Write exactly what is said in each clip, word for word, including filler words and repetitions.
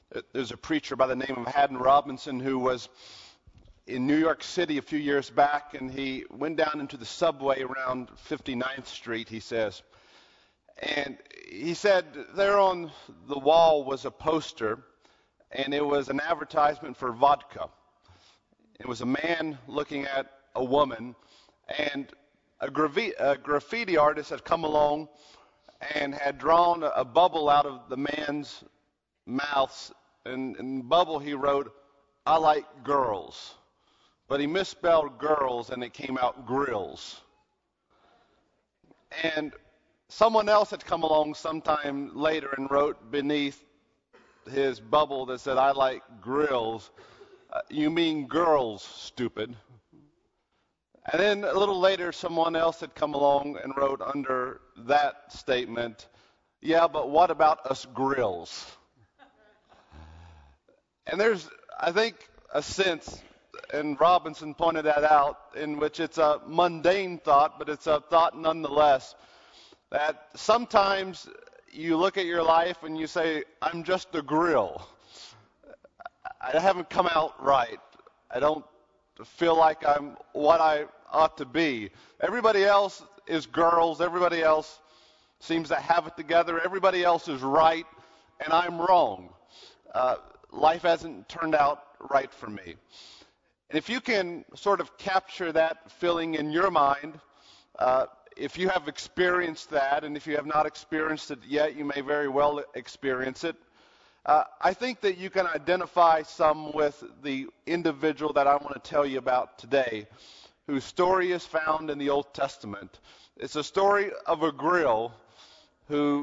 There's a preacher by the name of Haddon Robinson who was in New York City a few years back, and he went down into the subway around fifty-ninth Street, he says. And he said there on the wall was a poster, and it was an advertisement for vodka. It was a man looking at a woman, and a, gravi- a graffiti artist had come along and had drawn a bubble out of the man's mouth. And in the bubble he wrote, "I like girls." But he misspelled girls and it came out grills. And someone else had come along sometime later and wrote beneath his bubble that said, "I like grills." Uh, you mean girls, stupid. And then a little later someone else had come along and wrote under that statement, "Yeah, but what about us grills?" And there's, I think, a sense, and Robinson pointed that out, in which it's a mundane thought, but it's a thought nonetheless, that sometimes you look at your life and you say, "I'm just a grill. I haven't come out right. I don't feel like I'm what I ought to be. Everybody else is girls. Everybody else seems to have it together. Everybody else is right, and I'm wrong. Uh, life hasn't turned out right for me." And if you can sort of capture that feeling in your mind, uh, if you have experienced that, and if you have not experienced it yet, you may very well experience it. Uh, I think that you can identify some with the individual that I want to tell you about today, whose story is found in the Old Testament. It's a story of a grill who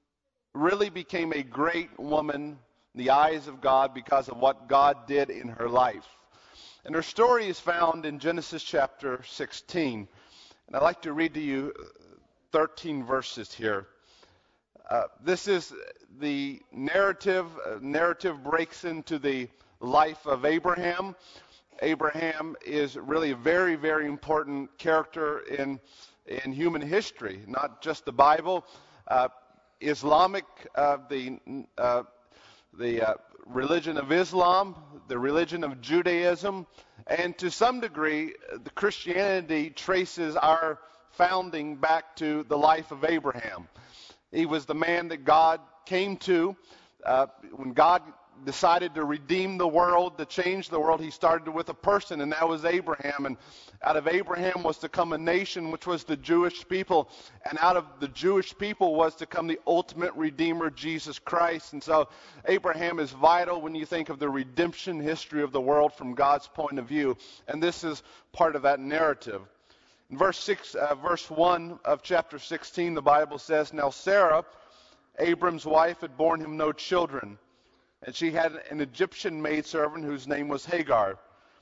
really became a great woman in the eyes of God because of what God did in her life. And her story is found in Genesis chapter sixteen. And I'd like to read to you thirteen verses here. Uh, this is the narrative. Uh, narrative breaks into the life of Abraham. Abraham is really a very, very important character in, in human history, not just the Bible. Uh, Islamic, uh, the uh, the uh, religion of Islam, the religion of Judaism, and to some degree, the Christianity traces our founding back to the life of Abraham. He was the man that God came to. Uh, when God decided to redeem the world, to change the world, he started with a person, and that was Abraham. And out of Abraham was to come a nation, which was the Jewish people. And out of the Jewish people was to come the ultimate Redeemer, Jesus Christ. And so Abraham is vital when you think of the redemption history of the world from God's point of view. And this is part of that narrative. In verse six, uh, verse one of chapter sixteen, the Bible says, "Now Sarah, Abram's wife, had borne him no children, and she had an Egyptian maidservant whose name was Hagar.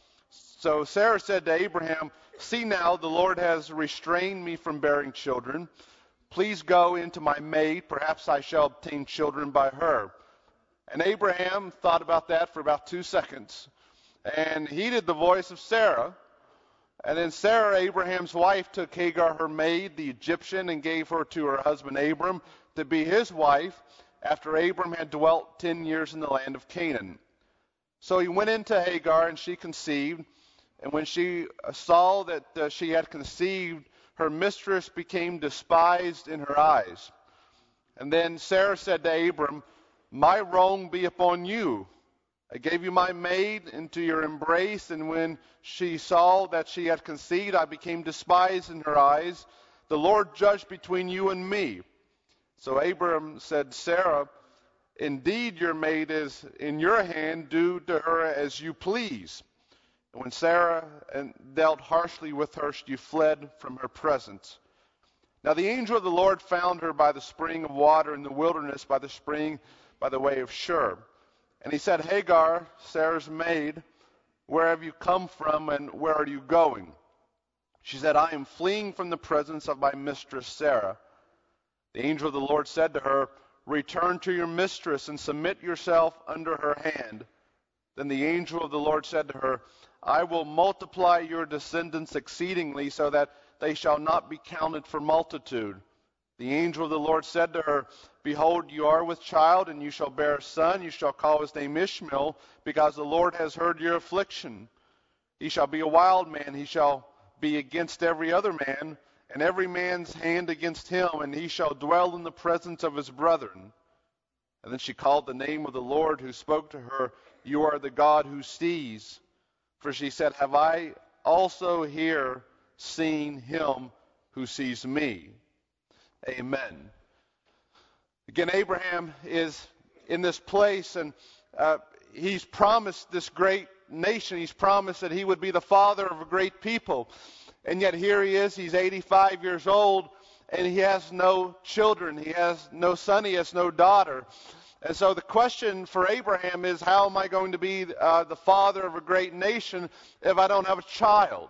So Sarah said to Abraham, 'See now, the Lord has restrained me from bearing children. Please go into my maid. Perhaps I shall obtain children by her.' And Abraham thought about that for about two seconds and heeded the voice of Sarah. And then Sarah, Abraham's wife, took Hagar, her maid, the Egyptian, and gave her to her husband Abram to be his wife, after Abram had dwelt ten years in the land of Canaan. So he went into Hagar, and she conceived. And when she saw that uh, she had conceived, her mistress became despised in her eyes. And then Sarah said to Abram, 'My wrong be upon you. I gave you my maid into your embrace, and when she saw that she had conceived, I became despised in her eyes. The Lord judged between you and me.' So Abram said, 'Sarah, indeed your maid is in your hand. Do to her as you please.' And when Sarah dealt harshly with her, she fled from her presence. Now the angel of the Lord found her by the spring of water in the wilderness, by the spring by the way of Shur. And he said, 'Hagar, Sarah's maid, where have you come from, and where are you going?' She said, 'I am fleeing from the presence of my mistress Sarah.' The angel of the Lord said to her, 'Return to your mistress and submit yourself under her hand.' Then the angel of the Lord said to her, 'I will multiply your descendants exceedingly, so that they shall not be counted for multitude.' The angel of the Lord said to her, Behold, you are with child, and you shall bear a son. You shall call his name Ishmael, because the Lord has heard your affliction. He shall be a wild man. He shall be against every other man, and every man's hand against him, and he shall dwell in the presence of his brethren. And then she called the name of the Lord who spoke to her, You are the God who sees. For she said, Have I also here seen him who sees me? Amen. Again, Abraham is in this place, and uh, he's promised this great nation. He's promised that he would be the father of a great people. And yet here he is, he's eighty-five years old, and he has no children. He has no son, he has no daughter. And so the question for Abraham is, how am I going to be uh, the father of a great nation if I don't have a child?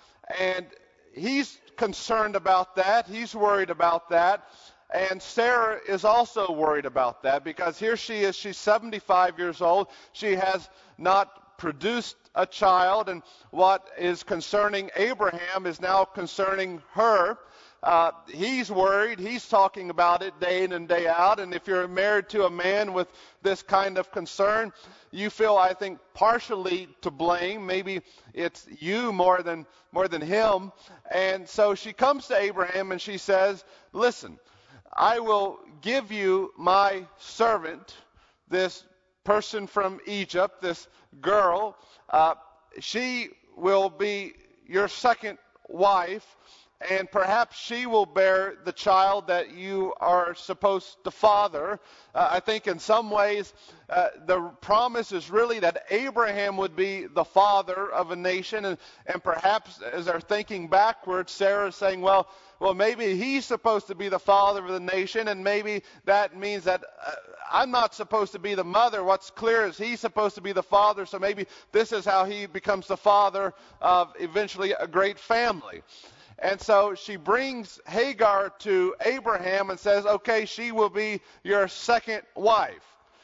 And he's concerned about that. He's worried about that. And Sarah is also worried about that, because here she is, she's seventy-five years old. She has not produced a child, and what is concerning Abraham is now concerning her. Uh, he's worried. He's talking about it day in and day out. And if you're married to a man with this kind of concern, you feel, I think, partially to blame. Maybe it's you more than more than him. And so she comes to Abraham and she says, Listen, I will give you my servant, this person from Egypt, this girl. Uh, she will be your second wife. And perhaps she will bear the child that you are supposed to father. Uh, I think in some ways uh, the promise is really that Abraham would be the father of a nation. And, and perhaps as they're thinking backwards, Sarah's saying, well, well, maybe he's supposed to be the father of the nation, and maybe that means that uh, I'm not supposed to be the mother. What's clear is he's supposed to be the father, so maybe this is how he becomes the father of eventually a great family. And so she brings Hagar to Abraham and says, okay, she will be your second wife.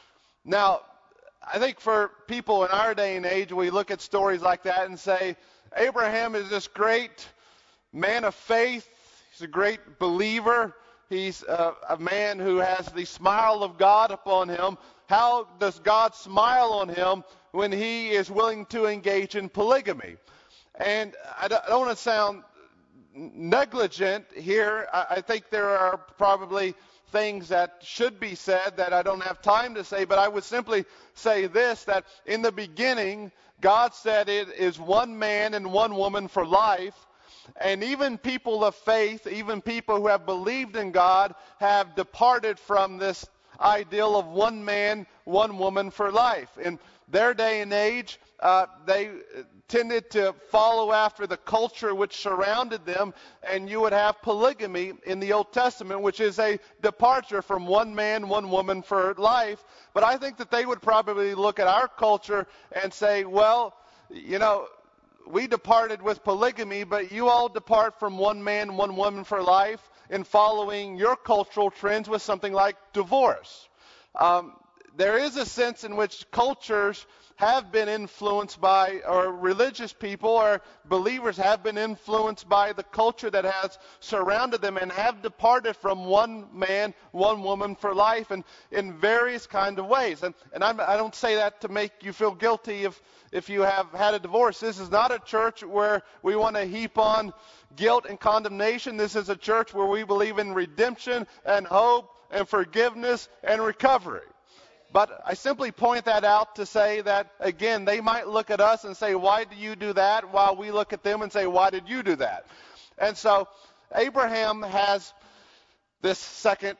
Now, I think for people in our day and age, we look at stories like that and say, Abraham is this great man of faith. He's a great believer. He's a, a man who has the smile of God upon him. How does God smile on him when he is willing to engage in polygamy? And I don't, I don't want to sound negligent here. I, I think there are probably things that should be said that I don't have time to say, but I would simply say this, that in the beginning, God said it is one man and one woman for life. And even people of faith, even people who have believed in God, have departed from this ideal of one man, one woman for life. In their day and age, uh, they tended to follow after the culture which surrounded them, and you would have polygamy in the Old Testament, which is a departure from one man, one woman for life. But I think that they would probably look at our culture and say, well, you know, we departed with polygamy, but you all depart from one man, one woman for life in following your cultural trends with something like divorce. Um, there is a sense in which cultures have been influenced by, or religious people or believers have been influenced by the culture that has surrounded them and have departed from one man, one woman for life, and in various kind of ways. And, and I'm, I don't say that to make you feel guilty if, if you have had a divorce. This is not a church where we want to heap on guilt and condemnation. This is a church where we believe in redemption and hope and forgiveness and recovery. But I simply point that out to say that, again, they might look at us and say, why do you do that? While we look at them and say, why did you do that? And so Abraham has this second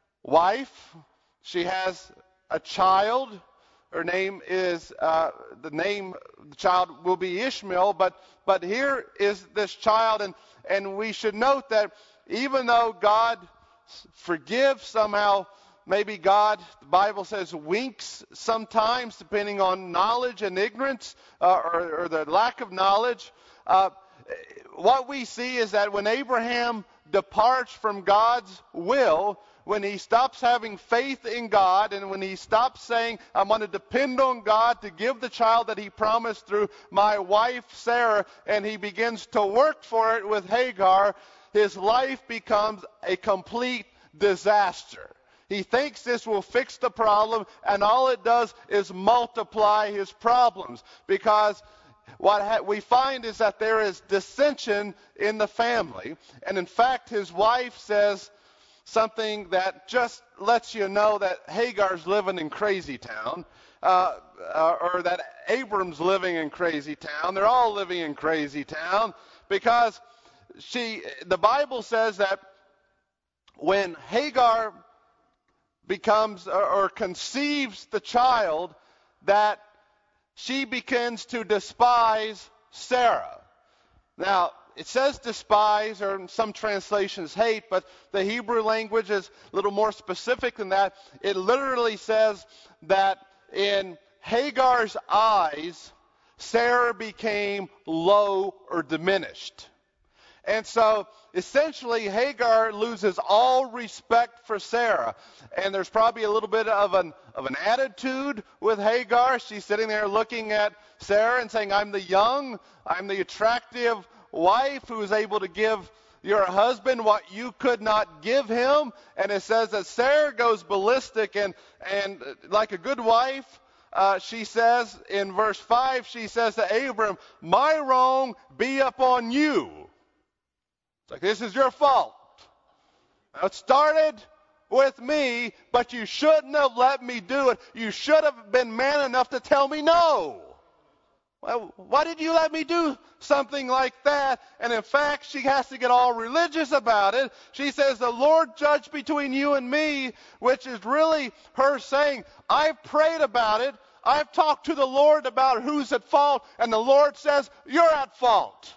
wife. She has a child. Her name is, uh, the name of the child will be Ishmael. But, but here is this child. And, and we should note that even though God forgives somehow, maybe God, the Bible says, winks sometimes, depending on knowledge and ignorance, uh, or, or the lack of knowledge. Uh, what we see is that when Abraham departs from God's will, when he stops having faith in God, and when he stops saying, I'm going to depend on God to give the child that he promised through my wife Sarah, and he begins to work for it with Hagar, his life becomes a complete disaster. He thinks this will fix the problem, and all it does is multiply his problems, because what ha- we find is that there is dissension in the family. And in fact, his wife says something that just lets you know that Hagar's living in crazy town, uh, uh, or that Abram's living in crazy town. They're all living in crazy town, because she, the Bible says that when Hagar becomes or, or conceives the child, that she begins to despise Sarah. Now, it says despise, or in some translations hate, but the Hebrew language is a little more specific than that. It literally says that in Hagar's eyes, Sarah became low or diminished. And so, essentially, Hagar loses all respect for Sarah. And there's probably a little bit of an of an attitude with Hagar. She's sitting there looking at Sarah and saying, I'm the young, I'm the attractive wife who is able to give your husband what you could not give him. And it says that Sarah goes ballistic, and, and like a good wife, uh, she says in verse five, she says to Abram, my wrong be upon you. It's like, this is your fault. Now, it started with me, but you shouldn't have let me do it. You should have been man enough to tell me no. Well, why did you let me do something like that? And in fact, she has to get all religious about it. She says, the Lord judge between you and me, which is really her saying, I've prayed about it. I've talked to the Lord about who's at fault, and the Lord says, you're at fault.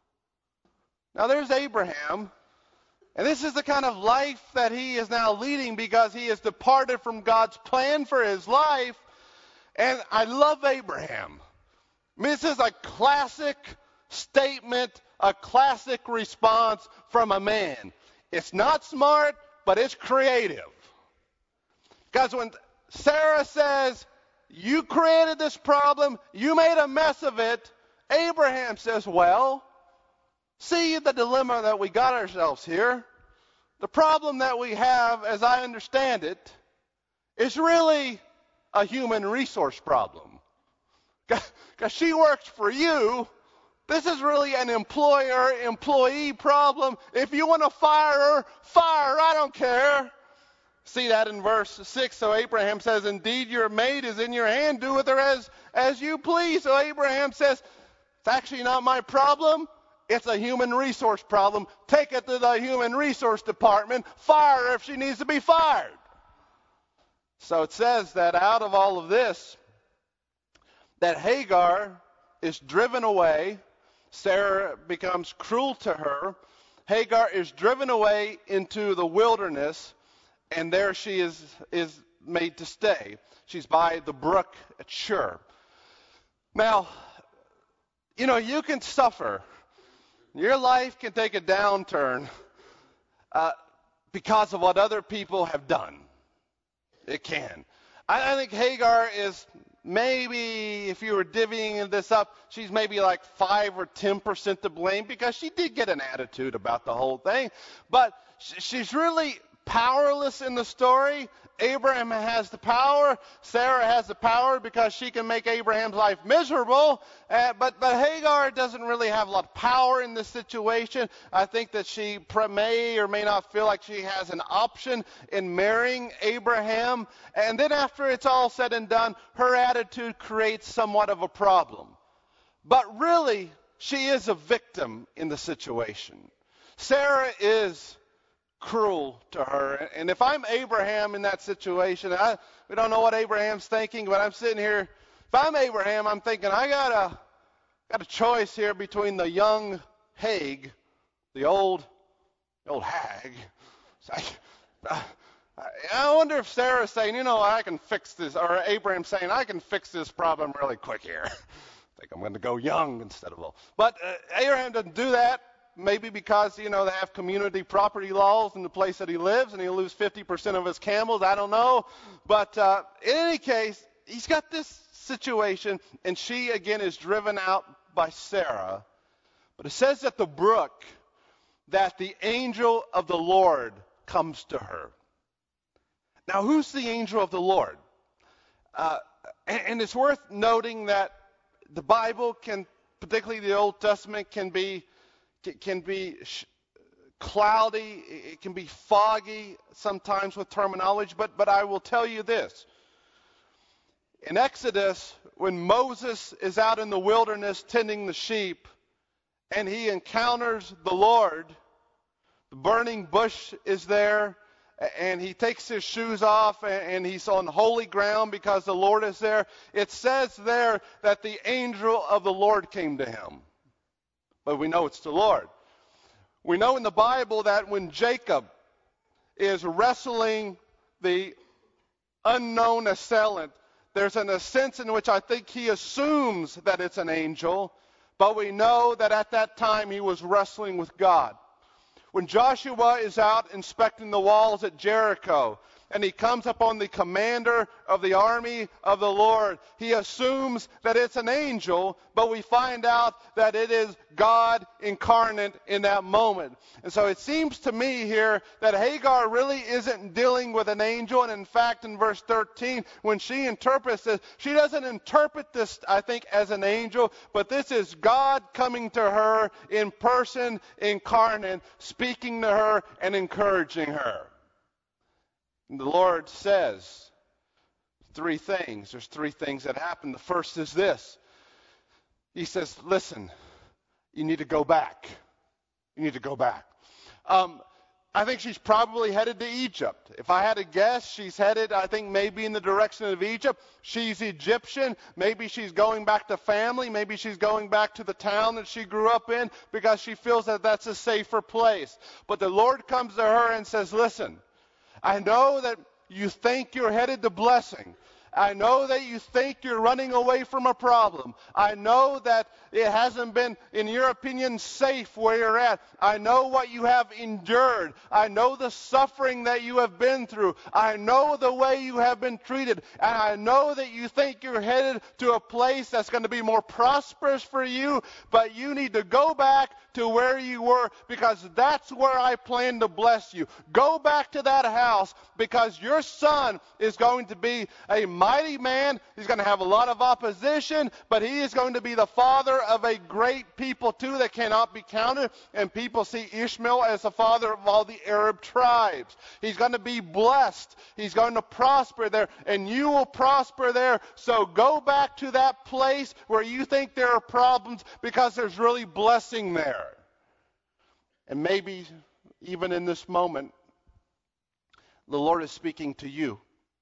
Now, there's Abraham, and this is the kind of life that he is now leading, because he has departed from God's plan for his life. And I love Abraham. I mean, this is a classic statement, a classic response from a man. It's not smart, but it's creative. Because when Sarah says, you created this problem, you made a mess of it, Abraham says, well, see the dilemma that we got ourselves here. The problem that we have, as I understand it, is really a human resource problem. Because she works for you. This is really an employer-employee problem. If you want to fire her, fire her. I don't care. See that in verse six. So Abraham says, indeed, your maid is in your hand. Do with her as, as you please. So Abraham says, it's actually not my problem. It's a human resource problem. Take it to the human resource department. Fire her if she needs to be fired. So it says that out of all of this, that Hagar is driven away. Sarah becomes cruel to her. Hagar is driven away into the wilderness, and there she is, is made to stay. She's by the brook at Shur. Now, you know, you can suffer. Your life can take a downturn uh, because of what other people have done. It can. I, I think Hagar is maybe, if you were divvying this up, she's maybe like five or ten percent to blame, because she did get an attitude about the whole thing. But sh- she's really powerless in the story. Abraham has the power. Sarah has the power because she can make Abraham's life miserable. Uh, but, but Hagar doesn't really have a lot of power in this situation. I think that she may or may not feel like she has an option in marrying Abraham. And then after it's all said and done, her attitude creates somewhat of a problem. But really, she is a victim in the situation. Sarah is cruel to her. And if I'm Abraham in that situation, I, we don't know what Abraham's thinking, but I'm sitting here. If I'm Abraham, I'm thinking, I got a, got a choice here between the young hag, the old, the old hag. I, I, I wonder if Sarah's saying, you know, I can fix this, or Abraham's saying, I can fix this problem really quick here. I think I'm going to go young instead of old. But uh, Abraham doesn't do that. Maybe because, you know, they have community property laws in the place that he lives, and he'll lose fifty percent of his camels. I don't know. But uh, in any case, he's got this situation, and she, again, is driven out by Sarah. But it says at the brook that the angel of the Lord comes to her. Now, who's the angel of the Lord? Uh, and, and it's worth noting that the Bible can, particularly the Old Testament, can be can be sh- cloudy. It can be foggy sometimes with terminology. But but I will tell you this: in Exodus, when Moses is out in the wilderness tending the sheep, and he encounters the Lord, the burning bush is there, and he takes his shoes off, and he's on holy ground because the Lord is there. It says there that the angel of the Lord came to him. But we know it's the Lord. We know in the Bible that when Jacob is wrestling the unknown assailant, there's an, a sense in which I think he assumes that it's an angel, but we know that at that time he was wrestling with God. When Joshua is out inspecting the walls at Jericho, and he comes upon the commander of the army of the Lord, he assumes that it's an angel, but we find out that it is God incarnate in that moment. And so it seems to me here that Hagar really isn't dealing with an angel. And in fact, in verse thirteen, when she interprets this, she doesn't interpret this, I think, as an angel, but this is God coming to her in person, incarnate, speaking to her and encouraging her. And the Lord says three things. There's three things that happen. The first is this. He says, listen, you need to go back. You need to go back. Um, I think she's probably headed to Egypt. If I had to guess, she's headed, I think, maybe in the direction of Egypt. She's Egyptian. Maybe she's going back to family. Maybe she's going back to the town that she grew up in because she feels that that's a safer place. But the Lord comes to her and says, listen, I know that you think you're headed to blessing. I know that you think you're running away from a problem. I know that it hasn't been, in your opinion, safe where you're at. I know what you have endured. I know the suffering that you have been through. I know the way you have been treated. And I know that you think you're headed to a place that's going to be more prosperous for you, but you need to go back to where you were because that's where I plan to bless you. Go back to that house because your son is going to be a mighty man. He's going to have a lot of opposition, but he is going to be the father of a great people too that cannot be counted. And people see Ishmael as the father of all the Arab tribes. He's going to be blessed. He's going to prosper there, and you will prosper there. So go back to that place where you think there are problems because there's really blessing there. And maybe even in this moment, the Lord is speaking to you.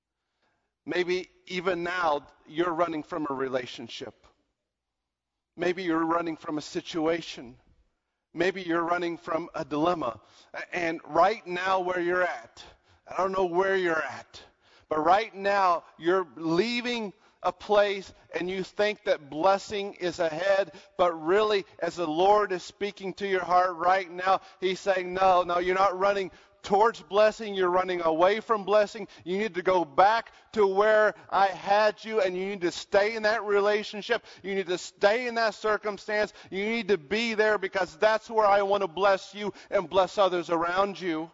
Maybe even now you're running from a relationship. Maybe you're running from a situation. Maybe you're running from a dilemma. And right now where you're at, I don't know where you're at, but right now you're leaving a place and you think that blessing is ahead, but really as the Lord is speaking to your heart right now, he's saying, no, no, you're not running towards blessing, you're running away from blessing. You need to go back to where I had you, and you need to stay in that relationship. You need to stay in that circumstance. You need to be there because that's where I want to bless you and bless others around you.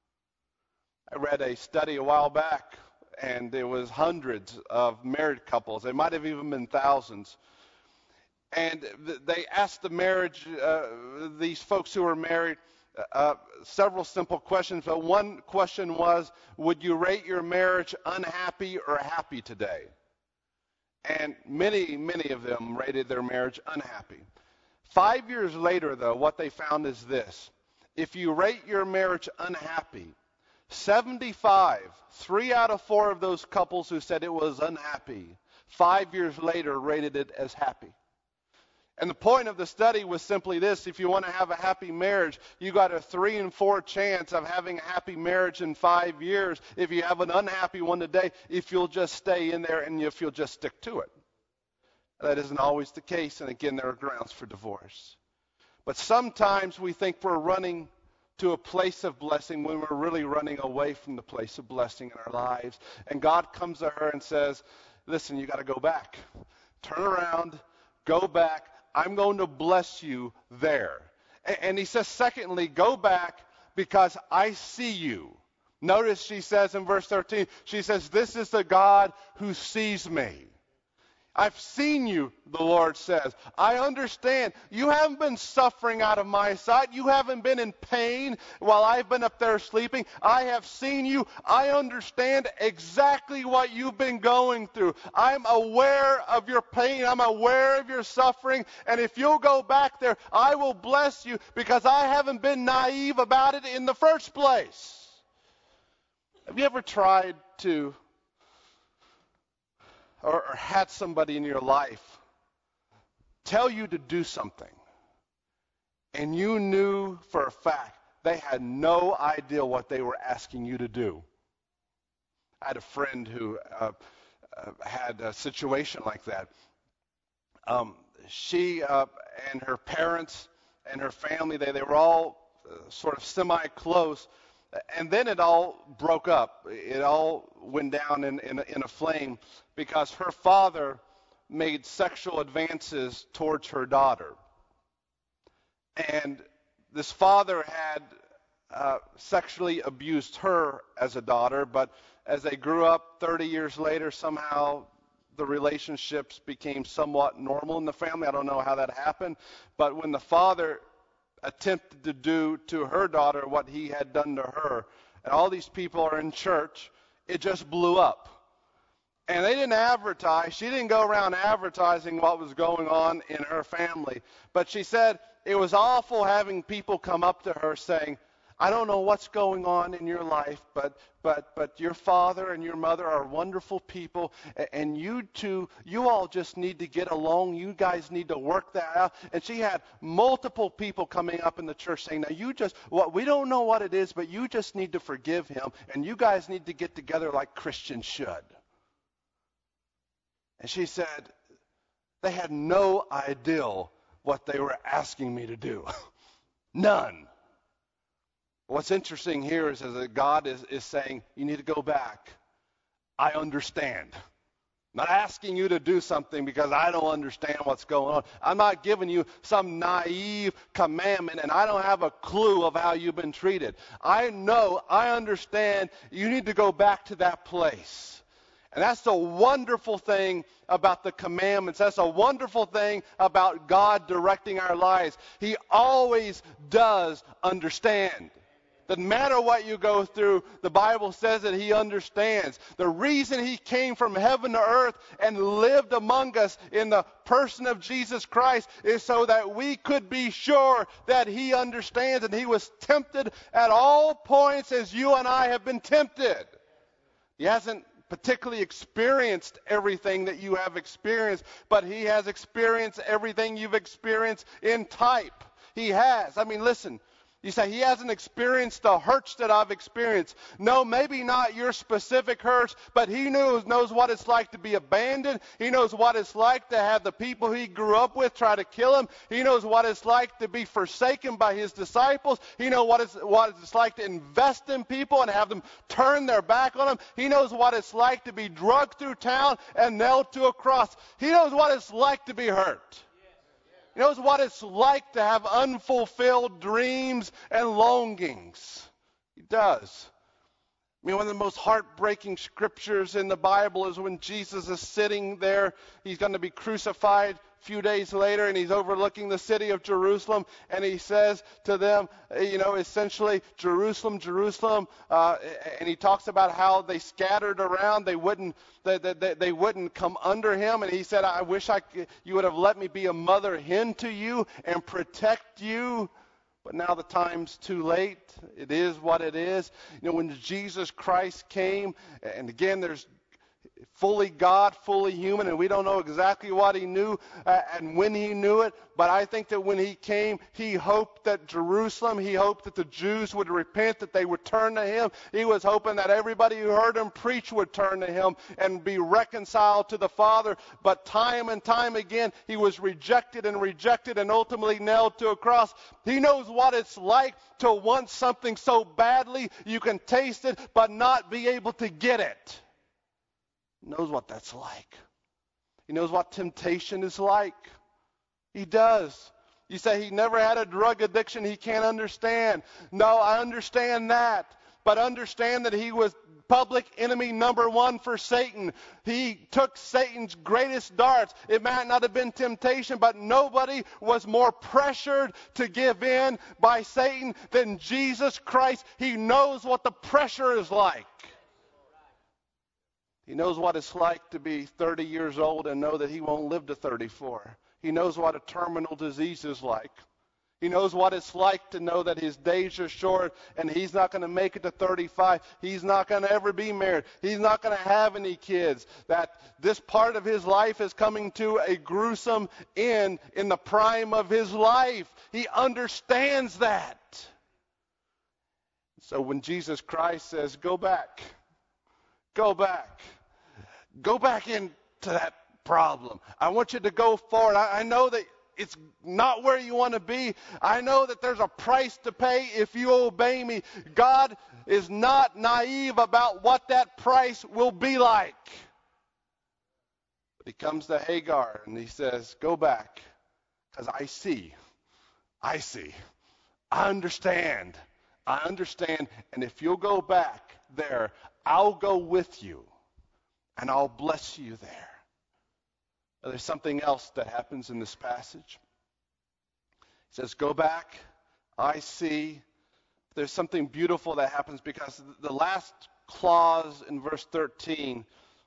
I read a study a while back, and there was hundreds of married couples. It might have even been thousands. And th- they asked the marriage, uh, these folks who were married, Uh, several simple questions, but one question was, would you rate your marriage unhappy or happy today? And many, many of them rated their marriage unhappy. Five years later, though, what they found is this. If you rate your marriage unhappy, seventy-five, three out of four of those couples who said it was unhappy, five years later rated it as happy. And the point of the study was simply this: if you want to have a happy marriage, you got a three and four chance of having a happy marriage in five years. If you have an unhappy one today, if you'll just stay in there and if you'll just stick to it. That isn't always the case, and again, there are grounds for divorce. But sometimes we think we're running to a place of blessing when we're really running away from the place of blessing in our lives. And God comes to her and says, listen, you got to go back. Turn around, go back. I'm going to bless you there. And he says, secondly, go back because I see you. Notice she says in verse thirteen, she says, this is the God who sees me. I've seen you, the Lord says. I understand. You haven't been suffering out of my sight. You haven't been in pain while I've been up there sleeping. I have seen you. I understand exactly what you've been going through. I'm aware of your pain. I'm aware of your suffering. And if you'll go back there, I will bless you because I haven't been naive about it in the first place. Have you ever tried to Or, or had somebody in your life tell you to do something, and you knew for a fact they had no idea what they were asking you to do? I had a friend who uh, uh, had a situation like that. Um, she uh, and her parents and her family, they, they were all uh, sort of semi-close. And then it all broke up. It all went down in, in, in a flame because her father made sexual advances towards her daughter. And this father had uh, sexually abused her as a daughter, but as they grew up thirty years later, somehow the relationships became somewhat normal in the family. I don't know how that happened, but when the father attempted to do to her daughter what he had done to her, and all these people are in church, it just blew up. And they didn't advertise. She didn't go around advertising what was going on in her family. But she said it was awful having people come up to her saying, I don't know what's going on in your life, but but but your father and your mother are wonderful people, and you two, you all just need to get along. You guys need to work that out. And she had multiple people coming up in the church saying, now you just, well, we don't know what it is, but you just need to forgive him, and you guys need to get together like Christians should. And she said, they had no idea what they were asking me to do. None. What's interesting here is, is that God is, is saying, you need to go back. I understand. I'm not asking you to do something because I don't understand what's going on. I'm not giving you some naive commandment and I don't have a clue of how you've been treated. I know, I understand you need to go back to that place. And that's the wonderful thing about the commandments. That's a wonderful thing about God directing our lives. He always does understand. Doesn't matter what you go through, the Bible says that he understands. The reason he came from heaven to earth and lived among us in the person of Jesus Christ is so that we could be sure that he understands, and he was tempted at all points as you and I have been tempted. He hasn't particularly experienced everything that you have experienced, but he has experienced everything you've experienced in type. He has. I mean, listen. You say, he hasn't experienced the hurts that I've experienced. No, maybe not your specific hurts, but he knows, knows what it's like to be abandoned. He knows what it's like to have the people he grew up with try to kill him. He knows what it's like to be forsaken by his disciples. He knows what it's, what it's like to invest in people and have them turn their back on him. He knows what it's like to be dragged through town and nailed to a cross. He knows what it's like to be hurt. He knows what it's like to have unfulfilled dreams and longings. He does. I mean, one of the most heartbreaking scriptures in the Bible is when Jesus is sitting there. He's going to be crucified a few days later, and he's overlooking the city of Jerusalem, and he says to them, you know, essentially, Jerusalem, Jerusalem, uh, and he talks about how they scattered around. They wouldn't, they, they, they wouldn't come under him, and he said, I wish I could, you would have let me be a mother hen to you and protect you. But now the time's too late. It is what it is. You know, when Jesus Christ came, and again, there's fully God, fully human, and we don't know exactly what he knew uh, and when he knew it, but I think that when he came, he hoped that Jerusalem, he hoped that the Jews would repent, that they would turn to him. He was hoping that everybody who heard him preach would turn to him and be reconciled to the Father, but time and time again, he was rejected and rejected and ultimately nailed to a cross. He knows what it's like to want something so badly you can taste it but not be able to get it. He knows what that's like. He knows what temptation is like. He does. You say he never had a drug addiction, he can't understand. No, I understand that. but understand that he was public enemy number one for Satan. He took Satan's greatest darts. It might not have been temptation, but nobody was more pressured to give in by Satan than Jesus Christ. He knows what the pressure is like. He knows what it's like to be thirty years old and know that he won't live to thirty-four. He knows what a terminal disease is like. He knows what it's like to know that his days are short and he's not going to make it to thirty-five. He's not going to ever be married. He's not going to have any kids. That this part of his life is coming to a gruesome end in the prime of his life. He understands that. So when Jesus Christ says, go back, go back, go back into that problem. I want you to go forward. I, I know that it's not where you want to be. I know that there's a price to pay if you obey me. God is not naive about what that price will be like. But he comes to Hagar and he says, go back, because I see. I see. I understand. I understand. And if you'll go back there, I'll go with you and I'll bless you there. Now, there's something else that happens in this passage. It says, go back, I see. There's something beautiful that happens because the last clause in verse thirteen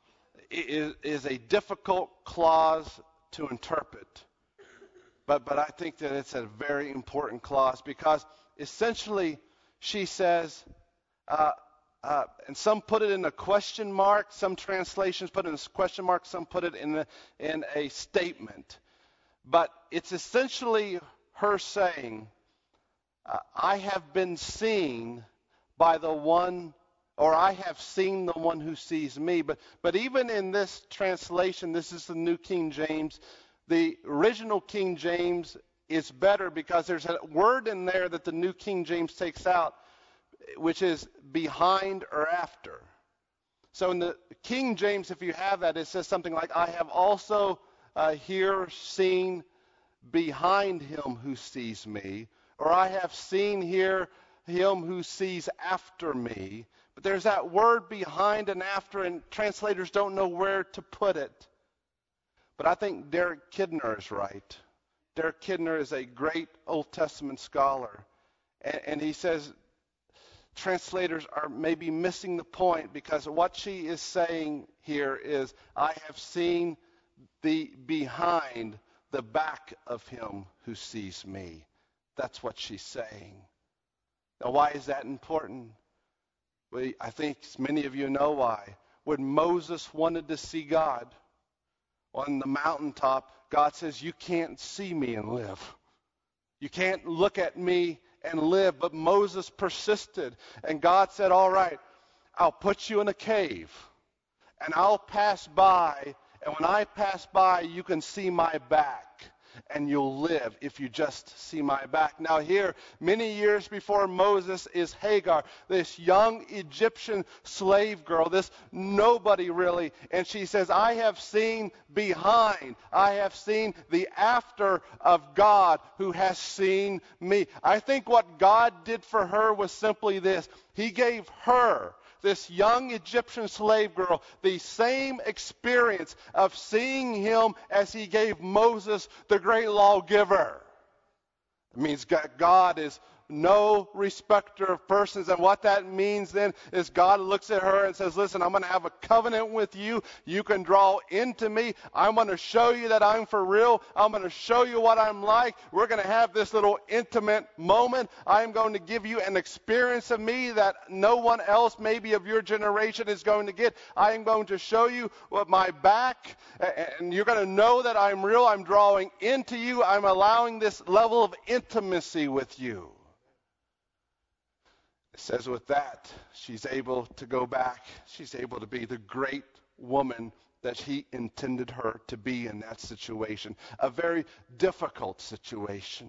is, is a difficult clause to interpret. But, but I think that it's a very important clause because essentially she says, uh, Uh, and some put it in a question mark. Some translations put it in a question mark. Some put it in a, in a statement. But it's essentially her saying, uh, I have been seen by the one, or I have seen the one who sees me. But, but even in this translation, this is the New King James. The original King James is better because there's a word in there that the New King James takes out, which is behind or after. So in the King James, if you have that, it says something like, I have also uh, here seen behind him who sees me, or I have seen here him who sees after me. But there's that word behind and after, and translators don't know where to put it. But I think Derek Kidner is right. Derek Kidner is a great Old Testament scholar, and, and he says, translators are maybe missing the point because what she is saying here is, I have seen the behind the back of him who sees me. That's what she's saying. Now, why is that important? We, I think many of you know why. When Moses wanted to see God on the mountaintop, God says, you can't see me and live. You can't look at me and live. But Moses persisted, and God said, all right, I'll put you in a cave and I'll pass by, and when I pass by you can see my back and you'll live if you just see my back. Now here, many years before Moses, is Hagar, this young Egyptian slave girl, this nobody really, and she says, I have seen behind, I have seen the after of God who has seen me. I think what God did for her was simply this. He gave her, this young Egyptian slave girl, the same experience of seeing him as he gave Moses, the great lawgiver. It means God is no respecter of persons. And what that means then is God looks at her and says, listen, I'm going to have a covenant with you. You can draw into me. I'm going to show you that I'm for real. I'm going to show you what I'm like. We're going to have this little intimate moment. I'm going to give you an experience of me that no one else maybe of your generation is going to get. I am going to show you what my back, and you're going to know that I'm real. I'm drawing into you. I'm allowing this level of intimacy with you. It says with that, she's able to go back. She's able to be the great woman that he intended her to be in that situation. A very difficult situation.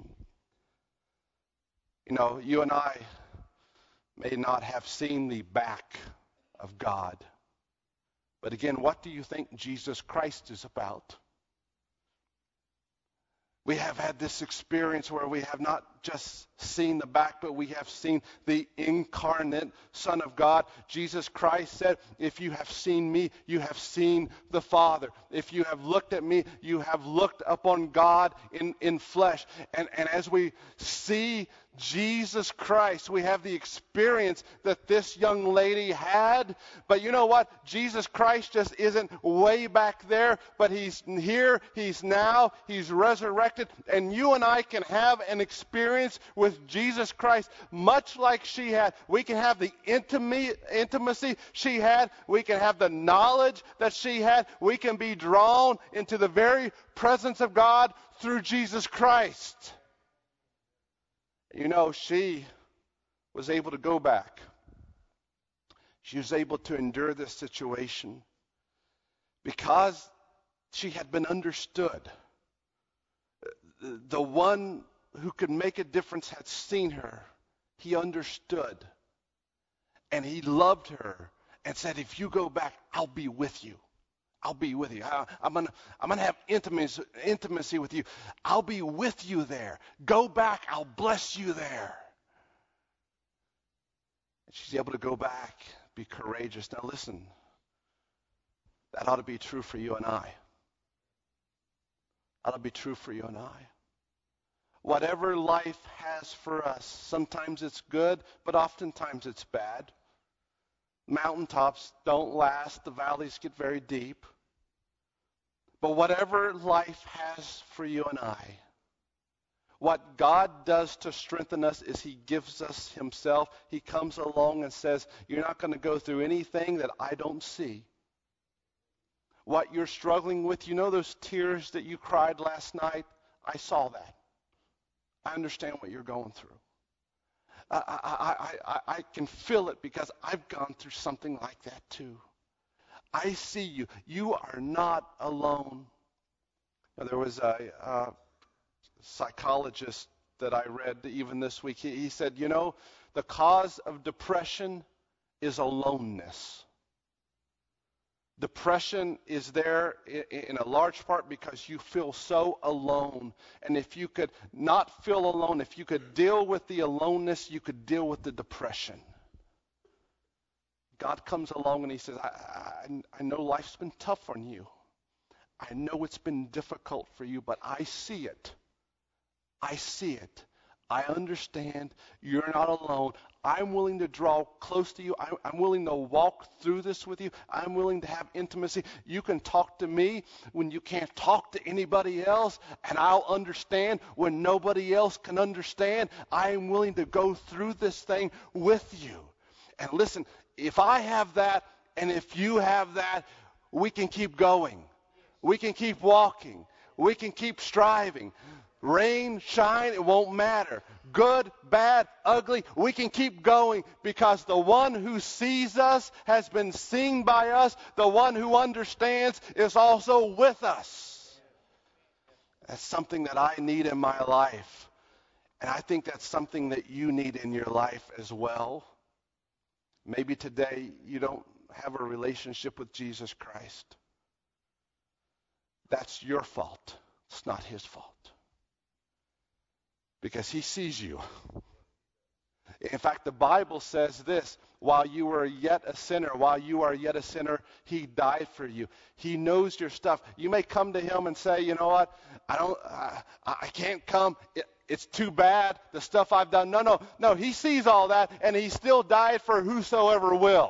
You know, you and I may not have seen the back of God. But again, what do you think Jesus Christ is about? We have had this experience where we have not just seen the back, but we have seen the incarnate Son of God. Jesus Christ said, if you have seen me, you have seen the Father. If you have looked at me, you have looked upon God in, in flesh. And, and as we see Jesus Christ, we have the experience that this young lady had. But you know what? Jesus Christ just isn't way back there, but he's here, he's now, he's resurrected, and you and I can have an experience with Jesus Christ much like she had. We can have the intimacy, intimacy she had. We can have the knowledge that she had. We can be drawn into the very presence of God through Jesus Christ. You know, she was able to go back. She was able to endure this situation because she had been understood. The one who could make a difference had seen her. He understood. And he loved her and said, if you go back, I'll be with you. I'll be with you. I, I'm going to I'm gonna have intimacy, intimacy with you. I'll be with you there. Go back. I'll bless you there. And she's able to go back, be courageous. Now listen, that ought to be true for you and I. That ought to be true for you and I. Whatever life has for us, sometimes it's good, but oftentimes it's bad. Mountaintops don't last. The valleys get very deep. But whatever life has for you and I, what God does to strengthen us is he gives us himself. He comes along and says, you're not going to go through anything that I don't see. What you're struggling with, you know those tears that you cried last night? I saw that. I understand what you're going through. I, I, I, I can feel it because I've gone through something like that too. I see you. You are not alone. Now, there was a, a psychologist that I read even this week. He, he said, you know, the cause of depression is aloneness. Depression is there in a large part because you feel so alone. And if you could not feel alone, if you could deal with the aloneness, you could deal with the depression. God comes along and he says, I, I, I know life's been tough on you. I know it's been difficult for you, but I see it. I see it. I understand you're not alone. I'm willing to draw close to you. I, I'm willing to walk through this with you. I'm willing to have intimacy. You can talk to me when you can't talk to anybody else, and I'll understand when nobody else can understand. I am willing to go through this thing with you. And listen, if I have that, and if you have that, we can keep going. We can keep walking. We can keep striving. Rain, shine, it won't matter. Good, bad, ugly, we can keep going because the one who sees us has been seen by us. The one who understands is also with us. That's something that I need in my life. And I think that's something that you need in your life as well. Maybe today you don't have a relationship with Jesus Christ. That's your fault. It's not his fault. Because he sees you. In fact, the Bible says this, while you were yet a sinner, while you are yet a sinner, he died for you. He knows your stuff. You may come to him and say, you know what, I don't, I, I can't come. It, it's too bad, the stuff I've done. No, no, no, he sees all that, and he still died for whosoever will.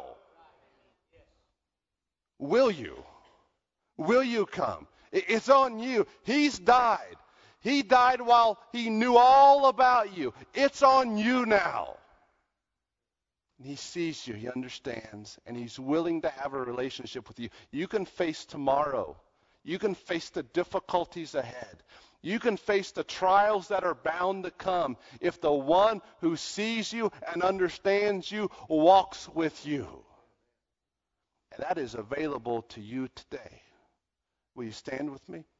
Will you? Will you come? It, it's on you. He's died. He died while he knew all about you. It's on you now. And he sees you. He understands. And he's willing to have a relationship with you. You can face tomorrow. You can face the difficulties ahead. You can face the trials that are bound to come if the one who sees you and understands you walks with you. And that is available to you today. Will you stand with me?